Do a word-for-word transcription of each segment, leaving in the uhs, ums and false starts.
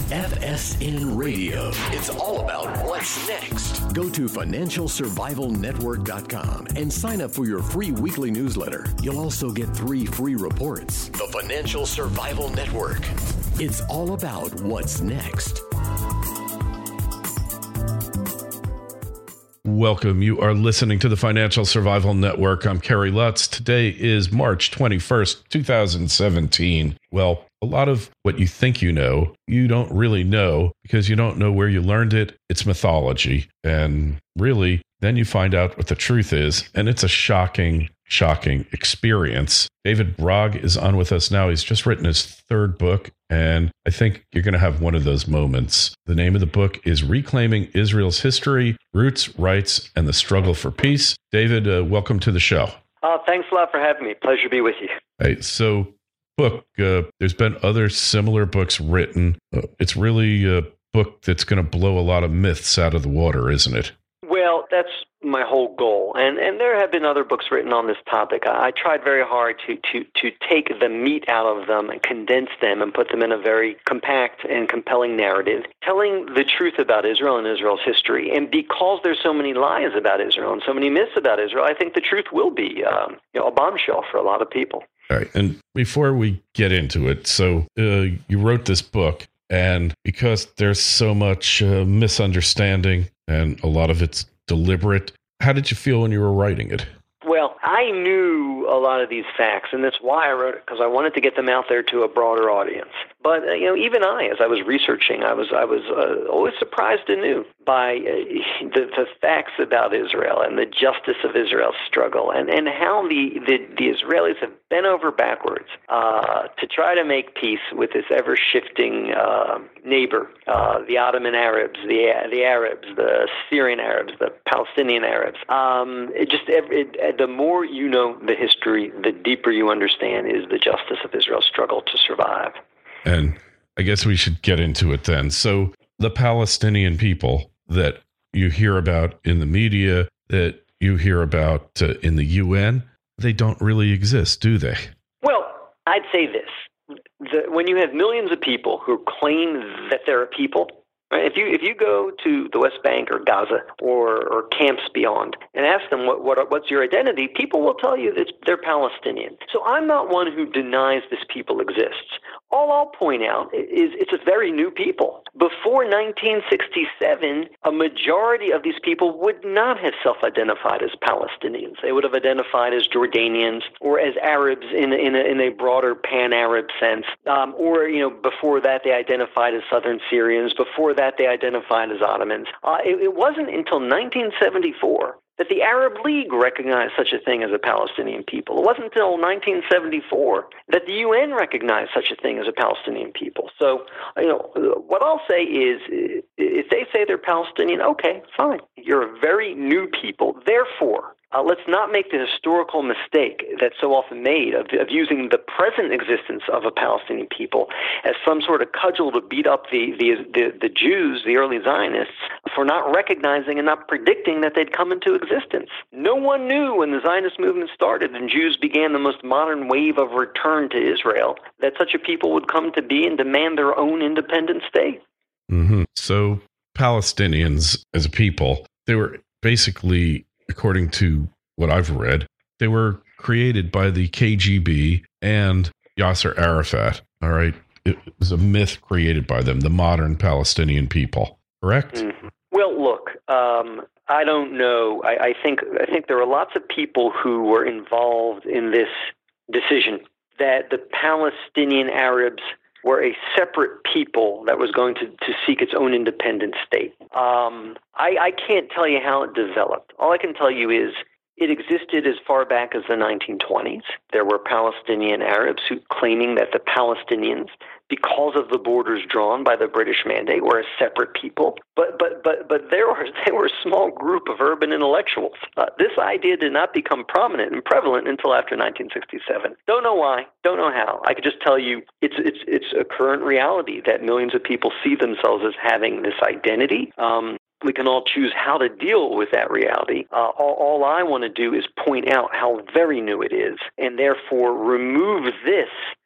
F S N Radio. It's all about what's next. Go to financial survival network dot com and sign up for your free weekly newsletter. You'll also get three free reports. The Financial Survival Network. It's all about what's next. Welcome. You are listening to the Financial Survival Network. I'm Kerry Lutz. Today is March twenty-first, two thousand seventeen. Well, a lot of what you think you know, you don't really know because you don't know where you learned it. It's mythology. And really, then you find out what the truth is. And it's a shocking, shocking experience. David Brog is on with us now. He's just written his third book. And I think you're going to have one of those moments. The name of the book is Reclaiming Israel's History, Roots, Rights, and the Struggle for Peace. David, uh, welcome to the show. Uh, thanks a lot for having me. Pleasure to be with you. Hey, so book, uh, there's been other similar books written. Uh, it's really a book that's going to blow a lot of myths out of the water, isn't it? Well, that's my whole goal. And and there have been other books written on this topic. I, I tried very hard to, to, to take the meat out of them and condense them and put them in a very compact and compelling narrative, telling the truth about Israel and Israel's history. And because there's so many lies about Israel and so many myths about Israel, I think the truth will be um, you know, a bombshell for a lot of people. All right. And before we get into it, so uh, you wrote this book, and because there's so much uh, misunderstanding and a lot of it's deliberate, how did you feel when you were writing it? Well, I knew a lot of these facts, and that's why I wrote it, because I wanted to get them out there to a broader audience. But uh, you know, even I, as I was researching, I was I was uh, always surprised anew by uh, the, the facts about Israel and the justice of Israel's struggle, and, and how the, the, the Israelis have bent over backwards uh, to try to make peace with this ever-shifting uh, neighbor, uh, the Ottoman Arabs, the the Arabs, the Syrian Arabs, the Palestinian Arabs. Um, it just it, it, the more you know the history, the deeper you understand is the justice of Israel's struggle to survive. And I guess we should get into it then. So the Palestinian people that you hear about in the media, that you hear about uh, in the U N, they don't really exist, do they? Well, I'd say this. The, when you have millions of people who claim that they're a people, right? If you if you go to the West Bank or Gaza or, or camps beyond and ask them what, what what's your identity, people will tell you that they're Palestinian. So I'm not one who denies this people exists. All I'll point out is it's a very new people. Before nineteen sixty-seven, a majority of these people would not have self-identified as Palestinians. They would have identified as Jordanians or as Arabs in in a, in a broader pan-Arab sense. Um, or, you know, before that they identified as Southern Syrians. Before that they identified as Ottomans. Uh, it, it wasn't until nineteen seventy-four that the Arab League recognized such a thing as a Palestinian people. It wasn't until nineteen seventy-four that the U N recognized such a thing as a Palestinian people. So, you know, what I'll say is, if they say they're Palestinian, okay, fine. You're a very new people. Therefore, Uh, let's not make the historical mistake that's so often made of, of using the present existence of a Palestinian people as some sort of cudgel to beat up the, the, the, the Jews, the early Zionists, for not recognizing and not predicting that they'd come into existence. No one knew when the Zionist movement started and Jews began the most modern wave of return to Israel that such a people would come to be and demand their own independent state. Mm-hmm. So Palestinians as a people, they were basically, according to what I've read, they were created by the K G B and Yasser Arafat. All right. It was a myth created by them, the modern Palestinian people. Correct? Mm-hmm. Well, look, um, I don't know. I, I think I think there are lots of people who were involved in this decision that the Palestinian Arabs were a separate people that was going to, to seek its own independent state. Um, I, I can't tell you how it developed. All I can tell you is it existed as far back as the nineteen twenties. There were Palestinian Arabs who claiming that the Palestinians, because of the borders drawn by the British Mandate, were a separate people. But but but but there were they were a small group of urban intellectuals. Uh, this idea did not become prominent and prevalent until after nineteen sixty-seven. Don't know why. Don't know how. I could just tell you it's it's it's a current reality that millions of people see themselves as having this identity. Um, We can all choose how to deal with that reality. Uh, all, all I want to do is point out how very new it is, and therefore remove this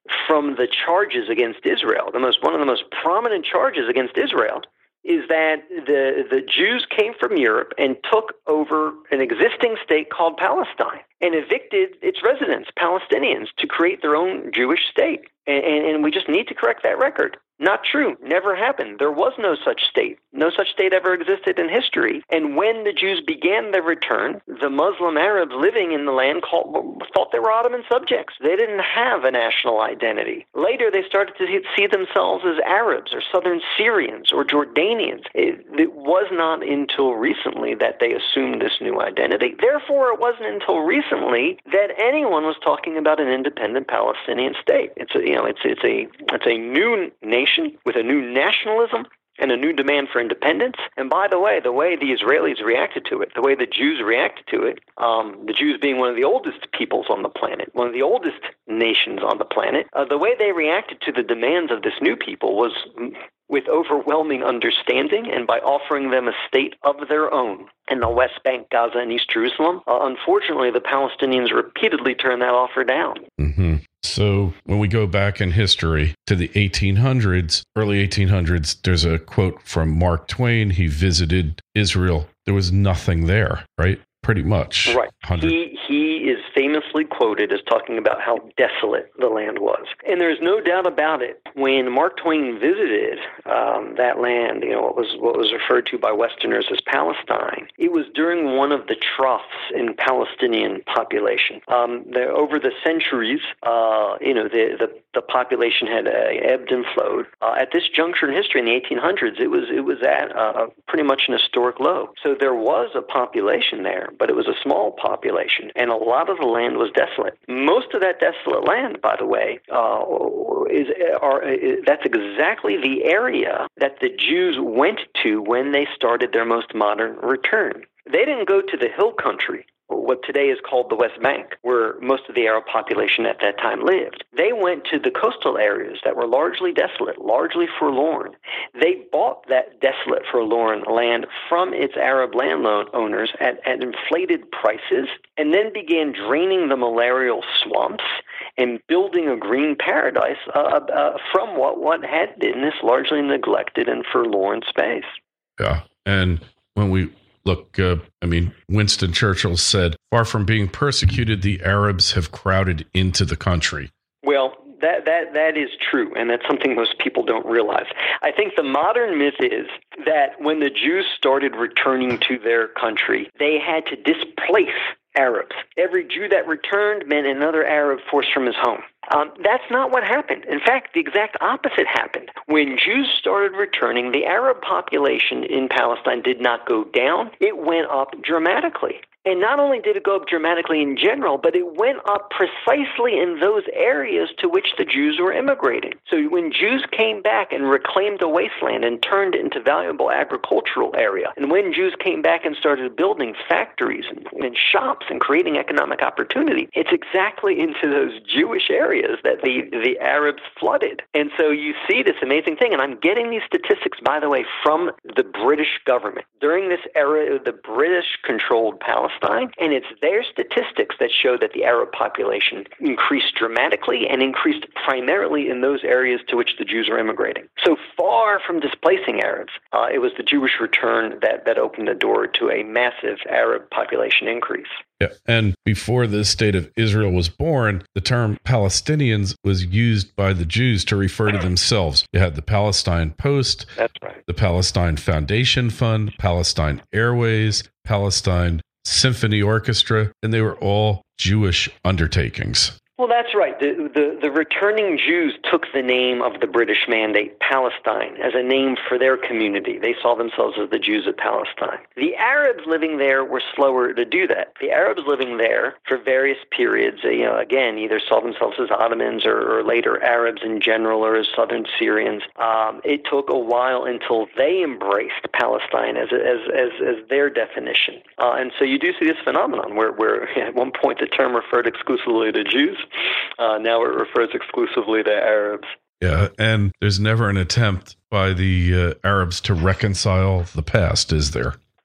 from the charges against Israel, the most one of the most prominent charges against Israel, is that the the Jews came from Europe and took over an existing state called Palestine and evicted its residents, Palestinians, to create their own Jewish state. And, and, and we just need to correct that record. Not true. Never happened. There was no such state. No such state ever existed in history. And when the Jews began their return, the Muslim Arabs living in the land called, thought they were Ottoman subjects. They didn't have a national identity. Later, they started to see themselves as Arabs or Southern Syrians or Jordanians. It, it was not until recently that they assumed this new identity. Therefore, it wasn't until recently that anyone was talking about an independent Palestinian state. It's a, you know, it's it's a it's a new nation with a new nationalism and a new demand for independence. And by the way, the way the Israelis reacted to it, the way the Jews reacted to it, um, the Jews being one of the oldest peoples on the planet, one of the oldest nations on the planet, uh, the way they reacted to the demands of this new people was with overwhelming understanding and by offering them a state of their own in the West Bank, Gaza, and East Jerusalem. Uh, unfortunately, the Palestinians repeatedly turned that offer down. Mm-hmm. So when we go back in history to the eighteen hundreds, early eighteen hundreds, there's a quote from Mark Twain. He visited Israel. There was nothing there, right? Pretty much. Right. He, he is famously quoted as talking about how desolate the land was. And there's no doubt about it. When Mark Twain visited um, that land, you know, what was what was referred to by Westerners as Palestine, it was during one of the troughs in Palestinian population. Um, there, over the centuries, uh, you know, the, the, the population had uh, ebbed and flowed. Uh, at this juncture in history, in the eighteen hundreds, it was it was at uh, pretty much an historic low. So there was a population there, but it was a small population, and a lot of the land was desolate. Most of that desolate land, by the way, uh, is are is, that's exactly the area that the Jews went to when they started their most modern return. They didn't go to the hill country, what today is called the West Bank, where most of the Arab population at that time lived. They went to the coastal areas that were largely desolate, largely forlorn. They bought that desolate, forlorn land from its Arab landowners at, at inflated prices, and then began draining the malarial swamps and building a green paradise uh, uh, from what, what had been this largely neglected and forlorn space. Yeah, and when we Look, uh, I mean, Winston Churchill said, far from being persecuted, the Arabs have crowded into the country. Well, that, that, that is true, and that's something most people don't realize. I think the modern myth is that when the Jews started returning to their country, they had to displace Arabs. Every Jew that returned meant another Arab forced from his home. Um, that's not what happened. In fact, the exact opposite happened. When Jews started returning, the Arab population in Palestine did not go down. It went up dramatically. And not only did it go up dramatically in general, but it went up precisely in those areas to which the Jews were immigrating. So when Jews came back and reclaimed the wasteland and turned it into valuable agricultural area, and when Jews came back and started building factories and, and shops and creating economic opportunity, it's exactly into those Jewish areas that the, the Arabs flooded. And so you see this amazing thing, and I'm getting these statistics, by the way, from the British government. During this era, the British controlled Palestine, and it's their statistics that show that the Arab population increased dramatically and increased primarily in those areas to which the Jews were immigrating. So far from displacing Arabs, uh, it was the Jewish return that, that opened the door to a massive Arab population increase. Yeah, and before the state of Israel was born, the term Palestinians was used by the Jews to refer to themselves. You had the Palestine Post, That's right. the Palestine Foundation Fund, Palestine Airways, Palestine Symphony Orchestra, and they were all Jewish undertakings. Well, that's right. The, the, the returning Jews took the name of the British Mandate, Palestine, as a name for their community. They saw themselves as the Jews of Palestine. The Arabs living there were slower to do that. The Arabs living there for various periods, you know, again, either saw themselves as Ottomans or, or later Arabs in general or as Southern Syrians. Um, it took a while until they embraced Palestine as as as, as their definition. Uh, and so you do see this phenomenon where, where at one point the term referred exclusively to Jews. Uh, now it refers exclusively to Arabs. Yeah, and there's never an attempt by the uh, Arabs to reconcile the past, is there? Well, no,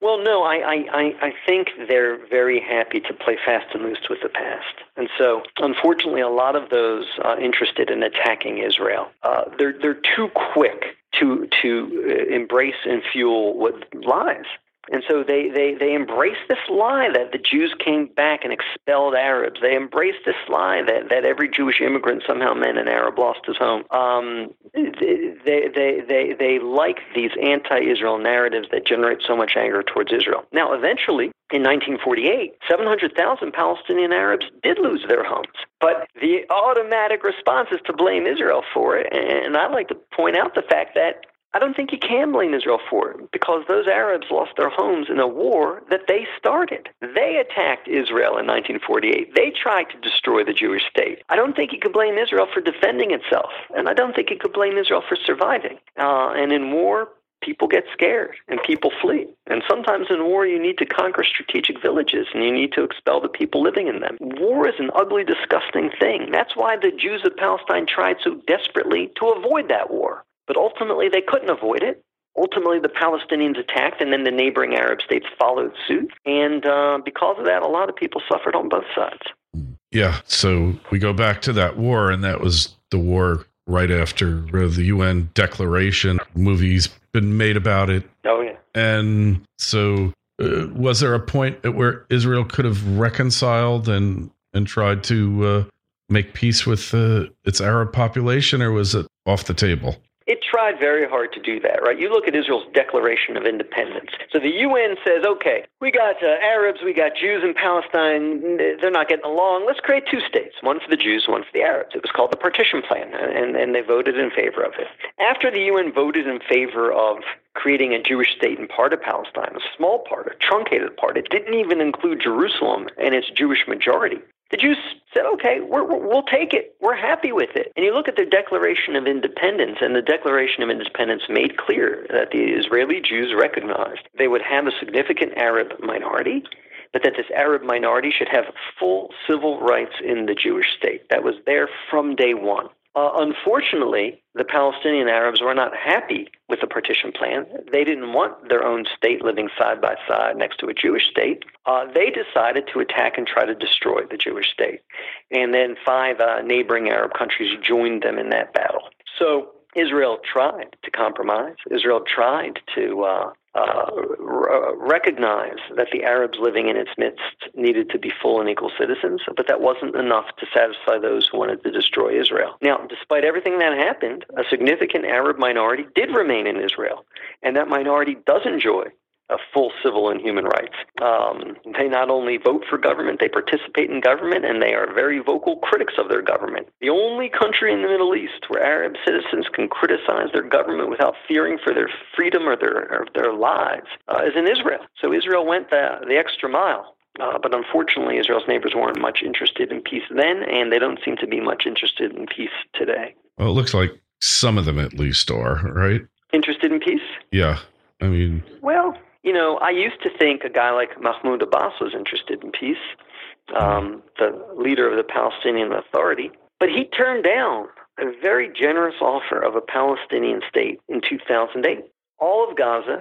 I, I, I think they're very happy to play fast and loose with the past. And so, unfortunately, a lot of those uh, interested in attacking Israel, uh, they're they're too quick to to embrace and fuel what lies. And so they, they, they embrace this lie that the Jews came back and expelled Arabs. They embrace this lie that, that every Jewish immigrant somehow meant an Arab lost his home. Um, they, they, they, they like these anti-Israel narratives that generate so much anger towards Israel. Now, eventually, in nineteen forty-eight, seven hundred thousand Palestinian Arabs did lose their homes. But the automatic response is to blame Israel for it. And I'd like to point out the fact that I don't think you can blame Israel for it, because those Arabs lost their homes in a war that they started. They attacked Israel in nineteen forty-eight. They tried to destroy the Jewish state. I don't think you could blame Israel for defending itself, and I don't think you could blame Israel for surviving. Uh, and in war, people get scared and people flee. And sometimes in war, you need to conquer strategic villages and you need to expel the people living in them. War is an ugly, disgusting thing. That's why the Jews of Palestine tried so desperately to avoid that war. But ultimately, they couldn't avoid it. Ultimately, the Palestinians attacked, and then the neighboring Arab states followed suit. And uh, because of that, a lot of people suffered on both sides. Yeah, so we go back to that war, and that was the war right after uh, the U N Declaration. Movies been made about it. Oh, yeah. And so uh, was there a point at where Israel could have reconciled and, and tried to uh, make peace with uh, its Arab population, or was it off the table? It tried very hard to do that, right? You look at Israel's Declaration of Independence. So the U N says, okay, we got uh, Arabs, we got Jews in Palestine, they're not getting along. Let's create two states, one for the Jews, one for the Arabs. It was called the Partition Plan, and, and they voted in favor of it. After the U N voted in favor of creating a Jewish state in part of Palestine, a small part, a truncated part, it didn't even include Jerusalem and its Jewish majority. The Jews said, okay, we're, we'll take it. We're happy with it. And you look at the Declaration of Independence, and the Declaration of Independence made clear that the Israeli Jews recognized they would have a significant Arab minority, but that this Arab minority should have full civil rights in the Jewish state. That was there from day one. Uh, unfortunately, the Palestinian Arabs were not happy with the partition plan. They didn't want their own state living side by side next to a Jewish state. Uh, they decided to attack and try to destroy the Jewish state. And then five uh, neighboring Arab countries joined them in that battle. So Israel tried to compromise. Israel tried to uh, uh, r- recognize that the Arabs living in its midst needed to be full and equal citizens, but that wasn't enough to satisfy those who wanted to destroy Israel. Now, despite everything that happened, a significant Arab minority did remain in Israel, and that minority does enjoy Uh, full civil and human rights. Um, they not only vote for government, they participate in government, and they are very vocal critics of their government. The only country in the Middle East where Arab citizens can criticize their government without fearing for their freedom or their, or their lives uh, is in Israel. So Israel went the, the extra mile. Uh, but unfortunately, Israel's neighbors weren't much interested in peace then, and they don't seem to be much interested in peace today. Well, it looks like some of them at least are, right? Interested in peace? Yeah. I mean... Well... You know, I used to think a guy like Mahmoud Abbas was interested in peace, um, the leader of the Palestinian Authority, but he turned down a very generous offer of a Palestinian state in two thousand eight. All of Gaza,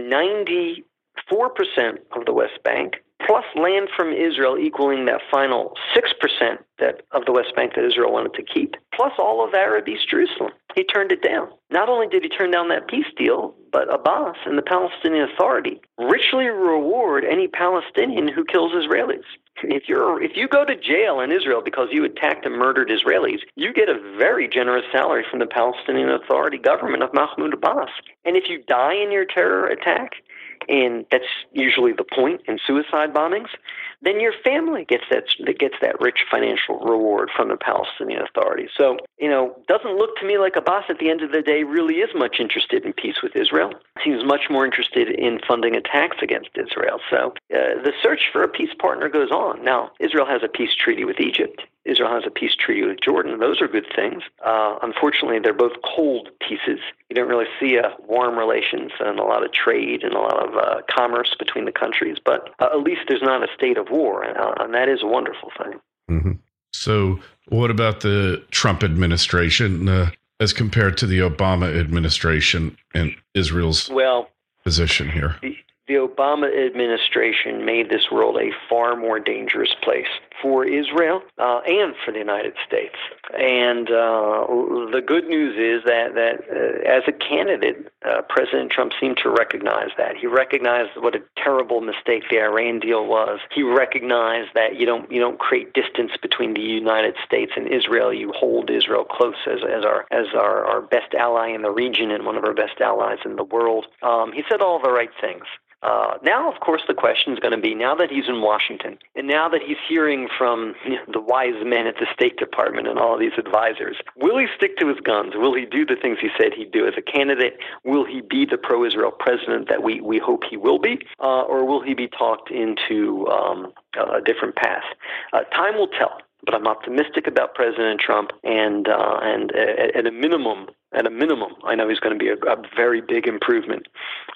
ninety-four percent of the West Bank, plus land from Israel equaling that final six percent that of the West Bank that Israel wanted to keep, plus all of Arab East Jerusalem. He turned it down. Not only did he turn down that peace deal, but Abbas and the Palestinian Authority richly reward any Palestinian who kills Israelis. If you're if you go to jail in Israel because you attacked and murdered Israelis, you get a very generous salary from the Palestinian Authority government of Mahmoud Abbas. And if you die in your terror attack, and that's usually the point in suicide bombings, then your family gets that gets that rich financial reward from the Palestinian Authority. So, you know, doesn't look to me like Abbas at the end of the day really is much interested in peace with Israel. Seems much more interested in funding attacks against Israel. So uh, the search for a peace partner goes on. Now, Israel has a peace treaty with Egypt. Israel has a peace treaty with Jordan. Those are good things. Uh, unfortunately, they're both cold pieces. You don't really see a warm relations and a lot of trade and a lot of uh, commerce between the countries. But uh, at least there's not a state of war, and, uh, and that is a wonderful thing. Mm-hmm. So what about the Trump administration uh, as compared to the Obama administration and Israel's well, position here? the Obama administration made this world a far more dangerous place for Israel uh, and for the United States. And uh, the good news is that, that uh, as a candidate, uh, President Trump seemed to recognize that. He recognized what a terrible mistake the Iran deal was. He recognized that you don't you don't create distance between the United States and Israel. You hold Israel close as, as our as our, our best ally in the region and one of our best allies in the world. Um, he said all the right things. Uh, now, of course, the question is going to be, now that he's in Washington, and now that he's hearing from you know, the wise men at the State Department and all of these advisors, will he stick to his guns? Will he do the things he said he'd do as a candidate? Will he be the pro-Israel president that we, we hope he will be? Uh, or will he be talked into um, a different path? Uh, time will tell. But I'm optimistic about President Trump, and uh, and at, at a minimum, at a minimum, I know he's going to be a, a very big improvement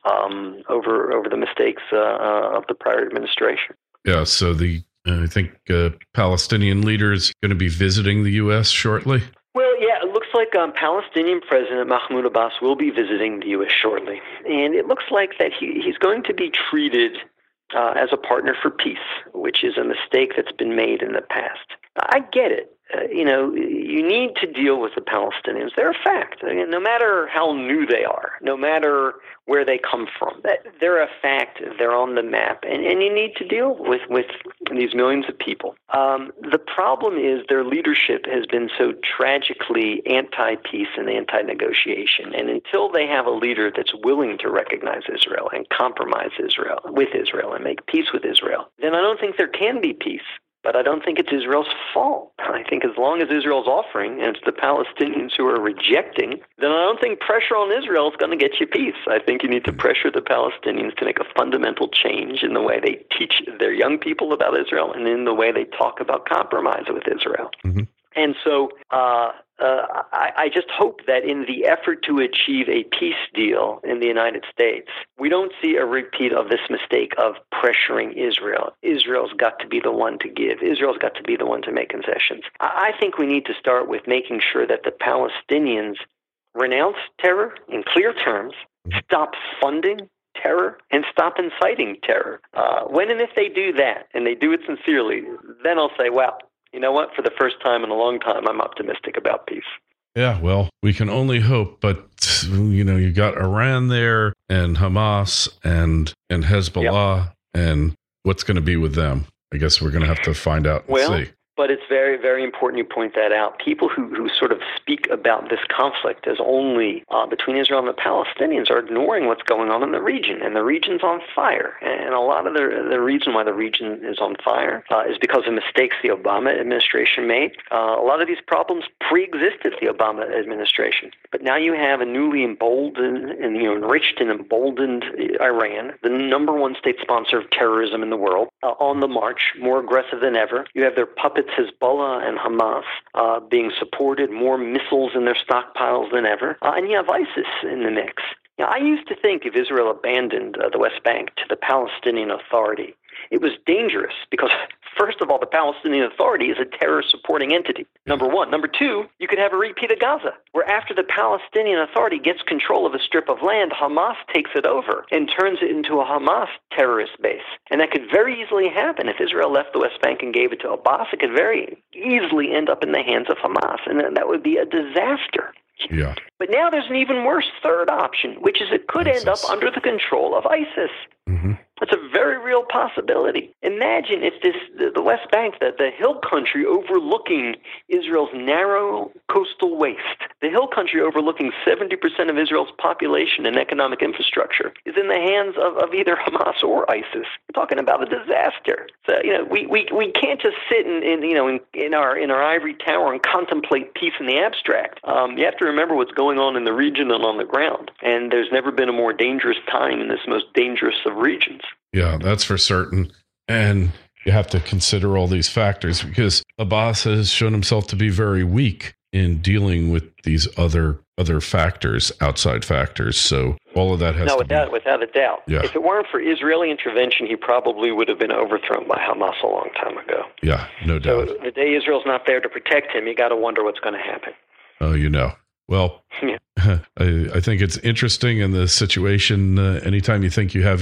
um, over over the mistakes uh, uh, of the prior administration. Yeah. So the uh, I think uh, Palestinian leader is going to be visiting the U S shortly. Well, yeah, it looks like um, Palestinian President Mahmoud Abbas will be visiting the U S shortly, and it looks like that he, he's going to be treated uh, as a partner for peace, which is a mistake that's been made in the past. I get it. Uh, you know, you need to deal with the Palestinians. They're a fact. I mean, no matter how new they are, no matter where they come from, that they're a fact. They're on the map, and, and you need to deal with, with these millions of people. Um, the problem is their leadership has been so tragically anti-peace and anti-negotiation, and until they have a leader that's willing to recognize Israel and compromise Israel with Israel and make peace with Israel, then I don't think there can be peace. But I don't think it's Israel's fault. I think as long as Israel's offering and it's the Palestinians who are rejecting, then I don't think pressure on Israel is going to get you peace. I think you need to pressure the Palestinians to make a fundamental change in the way they teach their young people about Israel and in the way they talk about compromise with Israel. Mm-hmm. And so uh, uh, I, I just hope that in the effort to achieve a peace deal in the United States, we don't see a repeat of this mistake of pressuring Israel. Israel's got to be the one to give. Israel's got to be the one to make concessions. I, I think we need to start with making sure that the Palestinians renounce terror in clear terms, stop funding terror, and stop inciting terror. Uh, when and if they do that, and they do it sincerely, then I'll say, well, you know what? For the first time in a long time, I'm optimistic about peace. Yeah, well, we can only hope, but, you know, you got Iran there and Hamas and and Hezbollah, yep. And what's going to be with them? I guess we're going to have to find out and well, see. But it's very, very important you point that out. People who, who sort of speak about this conflict as only uh, between Israel and the Palestinians are ignoring what's going on in the region, and the region's on fire. And a lot of the, the reason why the region is on fire uh, is because of mistakes the Obama administration made. Uh, a lot of these problems pre-existed the Obama administration. But now you have a newly emboldened and you know enriched and emboldened Iran, the number one state sponsor of terrorism in the world, uh, on the march, more aggressive than ever. You have their puppets Hezbollah and Hamas uh, being supported, more missiles in their stockpiles than ever, uh, and you have ISIS in the mix. Now, I used to think if Israel abandoned uh, the West Bank to the Palestinian Authority, it was dangerous because, first of all, the Palestinian Authority is a terror-supporting entity, number one. Number two, you could have a repeat of Gaza, where after the Palestinian Authority gets control of a strip of land, Hamas takes it over and turns it into a Hamas terrorist base. And that could very easily happen. If Israel left the West Bank and gave it to Abbas, it could very easily end up in the hands of Hamas, and that would be a disaster. Yeah. But now there's an even worse third option, which is it could ISIS. end up under the control of ISIS. Mm-hmm. That's a very real possibility. Imagine if this the, the West Bank, the, the hill country overlooking Israel's narrow coastal waste, the hill country overlooking seventy percent of Israel's population and economic infrastructure, is in the hands of, of either Hamas or ISIS. We're talking about a disaster. So, you know, we, we, we can't just sit in, in you know in, in our in our ivory tower and contemplate peace in the abstract. Um, you have to remember what's going on in the region and on the ground. And there's never been a more dangerous time in this most dangerous of regions. Yeah, that's for certain. And you have to consider all these factors because Abbas has shown himself to be very weak in dealing with these other other factors, outside factors. So all of that has no, to without, be... without a doubt. Yeah. If it weren't for Israeli intervention, he probably would have been overthrown by Hamas a long time ago. Yeah, no doubt. So the day Israel's not there to protect him, you got to wonder what's going to happen. Oh, you know. Well, yeah. I, I think it's interesting in the situation. Uh, anytime you think you have your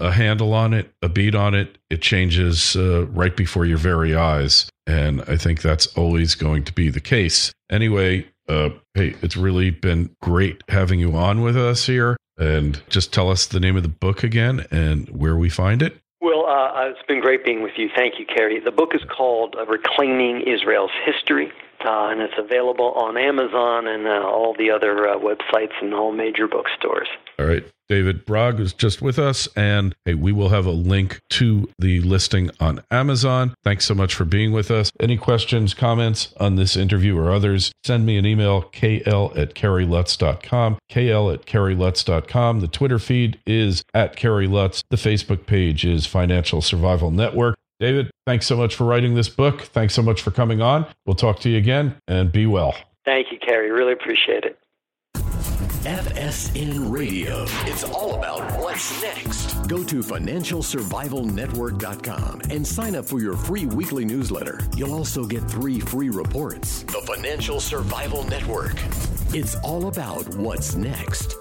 a handle on it, a beat on it, it changes uh, right before your very eyes. And I think that's always going to be the case. Anyway, uh, hey, it's really been great having you on with us here. And just tell us the name of the book again and where we find it. Well, uh, it's been great being with you. Thank you, Kerry. The book is called uh, Reclaiming Israel's History, uh, and it's available on Amazon and uh, all the other uh, websites and all major bookstores. All right. David Brog is just with us, and hey, we will have a link to the listing on Amazon. Thanks so much for being with us. Any questions, comments on this interview or others, send me an email, k l at kerry lutz dot com, k l at kerry lutz dot com. The Twitter feed is at Kerry Lutz. The Facebook page is Financial Survival Network. David, thanks so much for writing this book. Thanks so much for coming on. We'll talk to you again, and be well. Thank you, Kerry. Really appreciate it. F S N Radio. It's all about what's next. Go to financial survival network dot com and sign up for your free weekly newsletter. You'll also get three free reports. The Financial Survival Network. It's all about what's next.